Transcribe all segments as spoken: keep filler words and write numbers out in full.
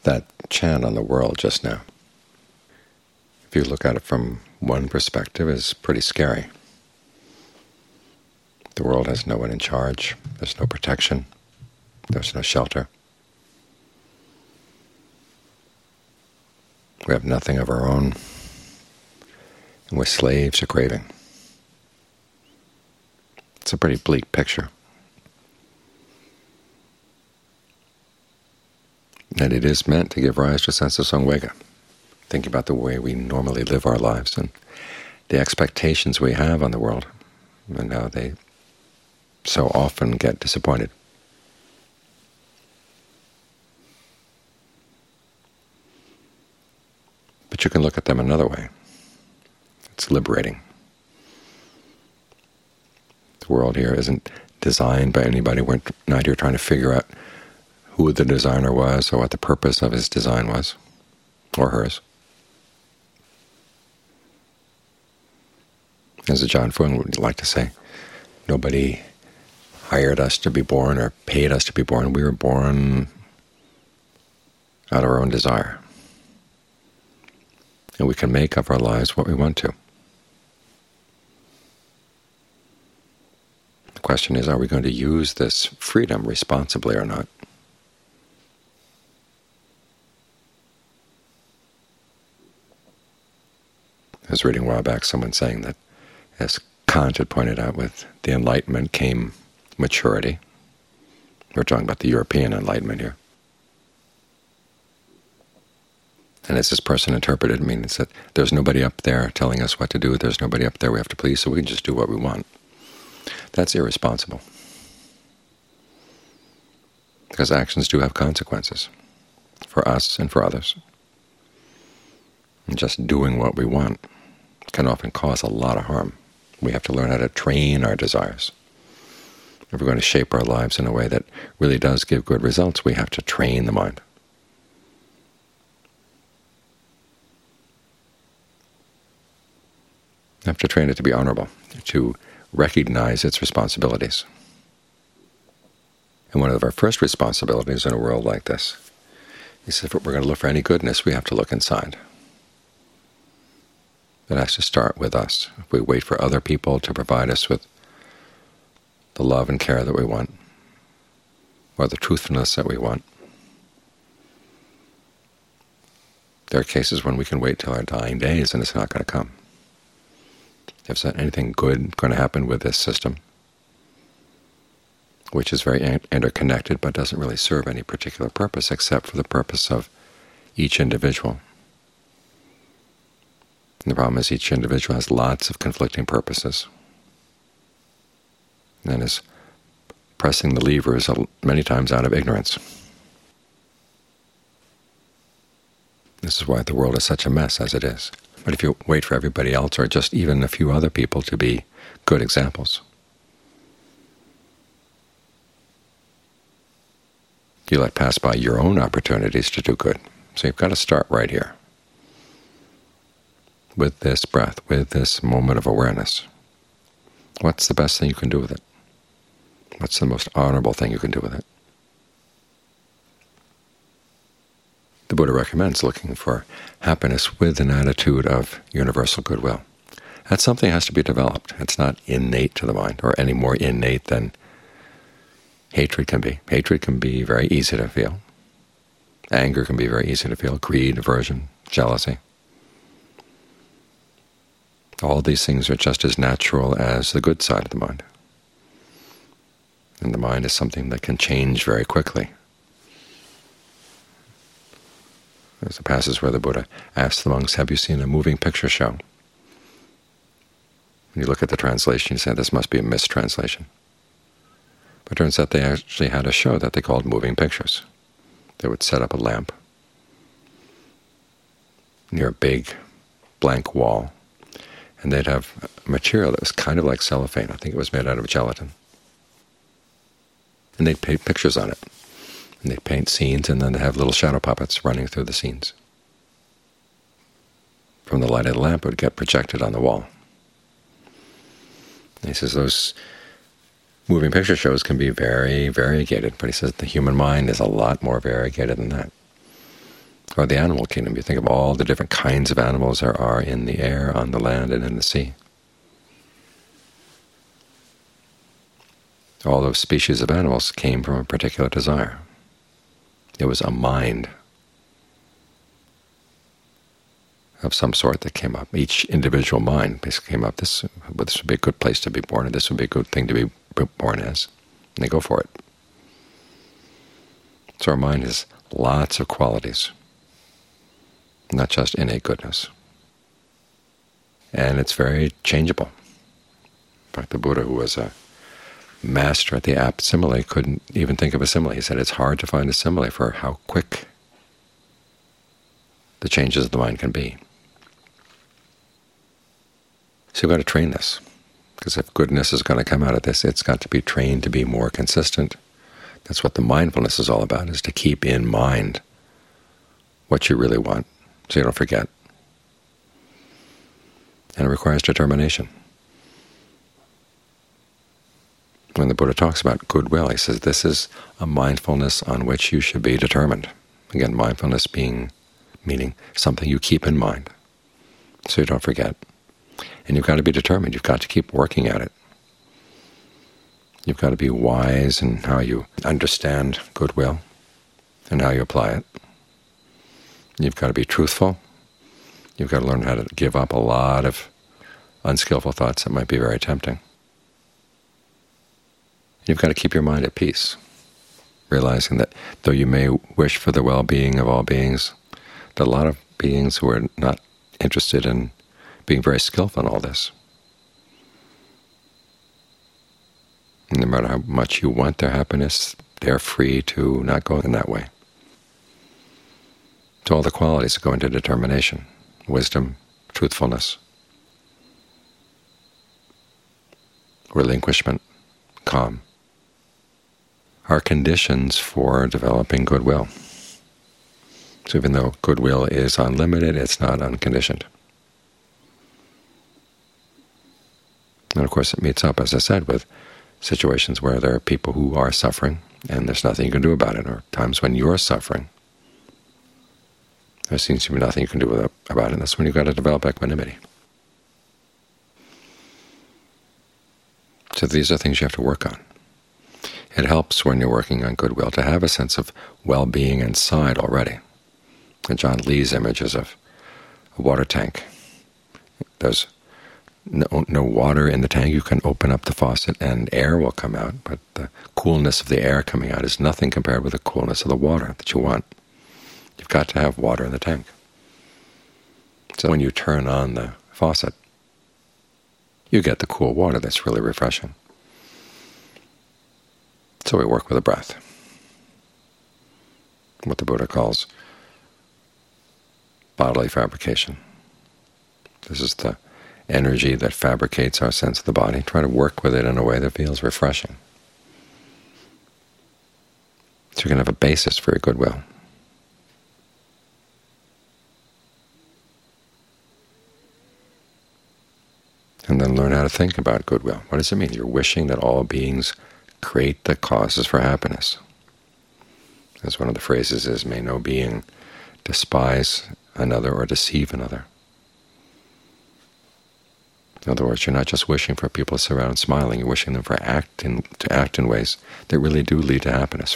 that chant on the world just now, if you look at it from one perspective, is pretty scary. The world has no one in charge. There's no protection. There's no shelter. We have nothing of our own, and we're slaves to craving. It's a pretty bleak picture. And it is meant to give rise to a sense of Samvega. Think about the way we normally live our lives and the expectations we have on the world, and how they so often get disappointed. But you can look at them another way. It's liberating. The world here isn't designed by anybody. We're not here trying to figure out who the designer was or what the purpose of his design was, or hers. As Ajaan Fuang would like to say, nobody hired us to be born or paid us to be born. We were born out of our own desire. And we can make of our lives what we want to. The question is, are we going to use this freedom responsibly or not? I was reading a while back someone saying that, as Kant had pointed out, with the Enlightenment came maturity. We're talking about the European Enlightenment here. And as this person interpreted, it means that there's nobody up there telling us what to do, there's nobody up there we have to please, so we can just do what we want. That's irresponsible. Because actions do have consequences, for us and for others. And just doing what we want can often cause a lot of harm. We have to learn how to train our desires. If we're going to shape our lives in a way that really does give good results, we have to train the mind. We have to train it to be honorable, to recognize its responsibilities. And one of our first responsibilities in a world like this is, if we're going to look for any goodness, we have to look inside. It has to start with us. If we wait for other people to provide us with the love and care that we want, or the truthfulness that we want, there are cases when we can wait till our dying days and it's not going to come. If there's anything good going to happen with this system, which is very interconnected but doesn't really serve any particular purpose except for the purpose of each individual. And the problem is each individual has lots of conflicting purposes, and is pressing the levers many times out of ignorance. This is why the world is such a mess as it is. But if you wait for everybody else, or just even a few other people, to be good examples, you let pass by your own opportunities to do good. So you've got to start right here, with this breath, with this moment of awareness. What's the best thing you can do with it? What's the most honorable thing you can do with it? The Buddha recommends looking for happiness with an attitude of universal goodwill. That's something that has to be developed. It's not innate to the mind, or any more innate than hatred can be. Hatred can be very easy to feel. Anger can be very easy to feel. Greed, aversion, jealousy. All these things are just as natural as the good side of the mind. And the mind is something that can change very quickly. There's a passage where the Buddha asked the monks, have you seen a moving picture show? When you look at the translation, you say, this must be a mistranslation. But it turns out they actually had a show that they called moving pictures. They would set up a lamp near a big blank wall, and they'd have material that was kind of like cellophane. I think it was made out of gelatin. And they'd paint pictures on it. And they'd paint scenes, and then they'd have little shadow puppets running through the scenes. From the light of the lamp, it would get projected on the wall. And he says those moving picture shows can be very variegated, but he says the human mind is a lot more variegated than that. Or the animal kingdom. You think of all the different kinds of animals there are in the air, on the land, and in the sea. All those species of animals came from a particular desire. It was a mind of some sort that came up. Each individual mind basically came up, this, well, this would be a good place to be born, and this would be a good thing to be born as, and they go for it. So our mind has lots of qualities, not just innate goodness. And it's very changeable. In fact, the Buddha, who was a master at the apt simile, couldn't even think of a simile. He said it's hard to find a simile for how quick the changes of the mind can be. So you've got to train this, because if goodness is going to come out of this, it's got to be trained to be more consistent. That's what the mindfulness is all about, is to keep in mind what you really want, so you don't forget. And it requires determination. When the Buddha talks about goodwill, he says this is a mindfulness on which you should be determined. Again, mindfulness being meaning something you keep in mind, so you don't forget. And you've got to be determined. You've got to keep working at it. You've got to be wise in how you understand goodwill and how you apply it. You've got to be truthful. You've got to learn how to give up a lot of unskillful thoughts that might be very tempting. You've got to keep your mind at peace, realizing that though you may wish for the well-being of all beings, that a lot of beings who are not interested in being very skillful in all this, and no matter how much you want their happiness, they're free to not go in that way. So all the qualities go into determination: wisdom, truthfulness, relinquishment, calm, are conditions for developing goodwill. So even though goodwill is unlimited, it's not unconditioned. And of course it meets up, as I said, with situations where there are people who are suffering and there's nothing you can do about it, or times when you're suffering. There seems to be nothing you can do about it. That's when you've got to develop equanimity. So these are things you have to work on. It helps when you're working on goodwill to have a sense of well-being inside already. And John Lee's images of a water tank. There's no, no water in the tank. You can open up the faucet and air will come out, but the coolness of the air coming out is nothing compared with the coolness of the water that you want. You've got to have water in the tank. So when you turn on the faucet, you get the cool water that's really refreshing. So we work with the breath, what the Buddha calls bodily fabrication. This is the energy that fabricates our sense of the body. Try to work with it in a way that feels refreshing, so you can have a basis for your goodwill. And then learn how to think about goodwill. What does it mean? You're wishing that all beings create the causes for happiness. As one of the phrases is, may no being despise another or deceive another. In other words, you're not just wishing for people to sit around smiling, you're wishing them for act in, to act in ways that really do lead to happiness.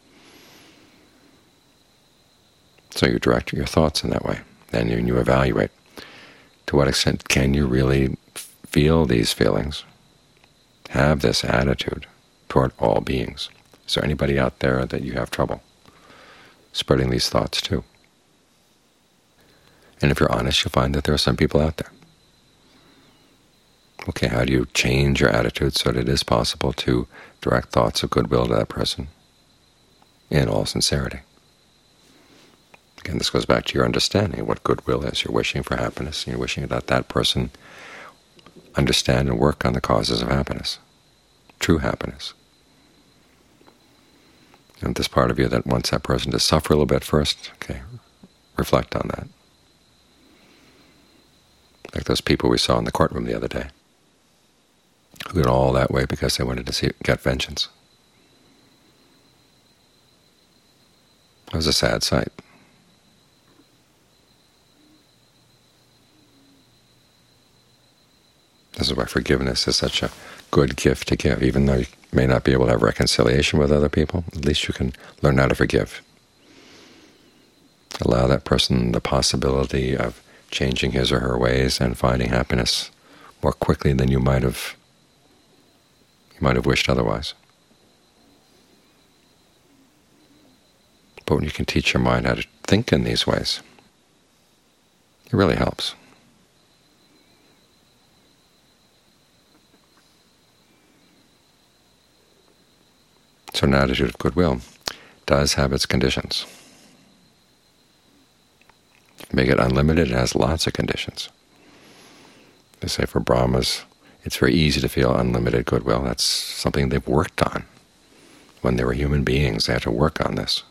So you direct your thoughts in that way, and you, you evaluate to what extent can you really feel these feelings, have this attitude toward all beings. Is there anybody out there that you have trouble spreading these thoughts to? And if you're honest, you'll find that there are some people out there. Okay, how do you change your attitude so that it is possible to direct thoughts of goodwill to that person in all sincerity? Again, this goes back to your understanding of what goodwill is. You're wishing for happiness, and you're wishing that that person understand and work on the causes of happiness, true happiness. And this part of you that wants that person to suffer a little bit first, okay, reflect on that. Like those people we saw in the courtroom the other day, who did all that way because they wanted to see, get vengeance. It was a sad sight. This is why forgiveness is such a good gift to give. Even though you may not be able to have reconciliation with other people, at least you can learn how to forgive. Allow that person the possibility of changing his or her ways and finding happiness more quickly than you might have you might have wished otherwise. But when you can teach your mind how to think in these ways, it really helps. So an attitude of goodwill does have its conditions. If you make it unlimited, it has lots of conditions. They say for Brahmas, it's very easy to feel unlimited goodwill. That's something they've worked on. When they were human beings, they had to work on this.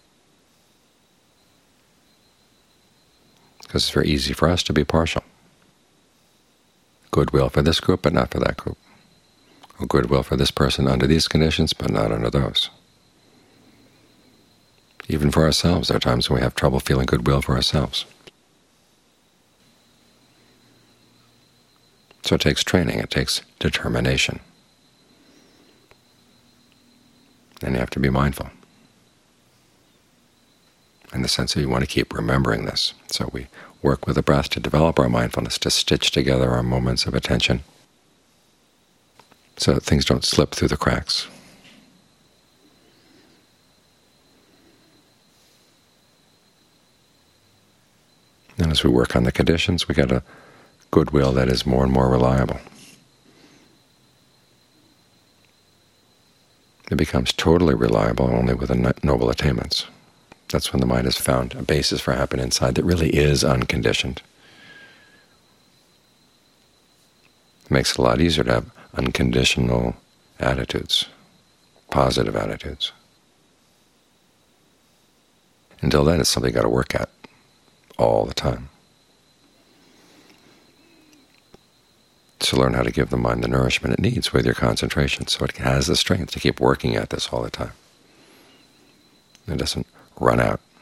Because it's very easy for us to be partial. Goodwill for this group, but not for that group. Or goodwill for this person under these conditions, but not under those. Even for ourselves, there are times when we have trouble feeling goodwill for ourselves. So it takes training, it takes determination. And you have to be mindful, in the sense that you want to keep remembering this. So we work with the breath to develop our mindfulness, to stitch together our moments of attention, so that things don't slip through the cracks. And as we work on the conditions, we get a goodwill that is more and more reliable. It becomes totally reliable only with the noble attainments. That's when the mind has found a basis for happening inside that really is unconditioned. It makes it a lot easier to have unconditional attitudes, positive attitudes. Until then, it's something you've got to work at all the time. To learn how to give the mind the nourishment it needs with your concentration, so it has the strength to keep working at this all the time. It doesn't run out.